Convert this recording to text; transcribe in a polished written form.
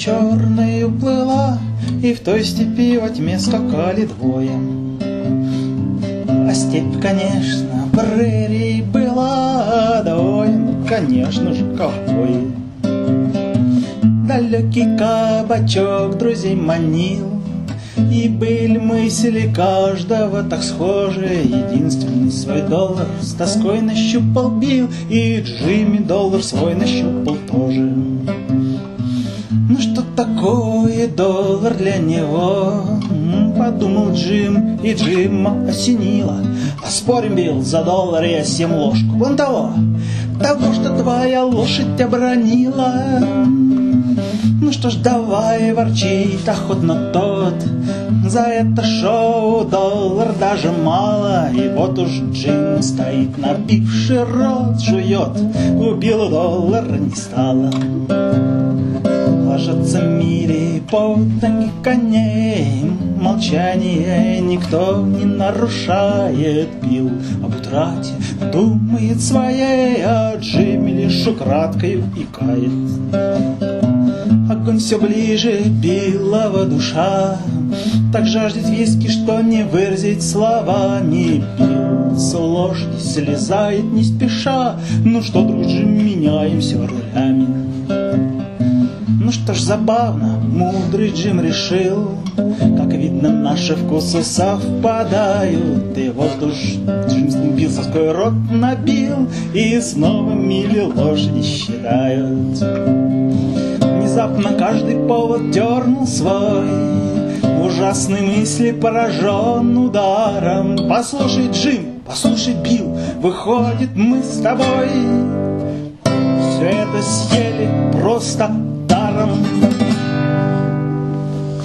черной уплыла, и в той степи во тьме скакали двое. А степь, конечно, прерией была, двое, конечно же, ковбои. Далекий кабачок друзей манил, и были мысли каждого так схожи. Единственный свой доллар с тоской нащупал Билл, и Джимми доллар свой нащупал тоже. Ну что такое доллар для него? Подумал Джим, и Джима осенило. А спорим, Билл, за доллар я съем ложку вон того, что твоя лошадь обронила. Ну что ж, давай ворчит охотно тот, за это шоу доллар даже мало. И вот уж Джим стоит, набивший рот, жует, у Билла доллара не стало. Ложатся в мире потоки коней, молчание никто не нарушает. Билл об утрате думает своей, а Джимми лишь украдкою икает. Огонь все ближе, Биллова душа так жаждет виски, что не выразить словами. Билл с лошади слезает не спеша. Ну что, друг Джим, меняемся ролями. Ну что ж, забавно, мудрый Джим решил, как видно, наши вкусы совпадают. И вот уж Джим Билл свой рот набил, и снова мили лошади считают. Внезапно каждый повод дернул свой, ужасной мысли поражен ударом. Послушай, Джим, послушай, Билл, выходит, мы с тобой все это съели просто даром.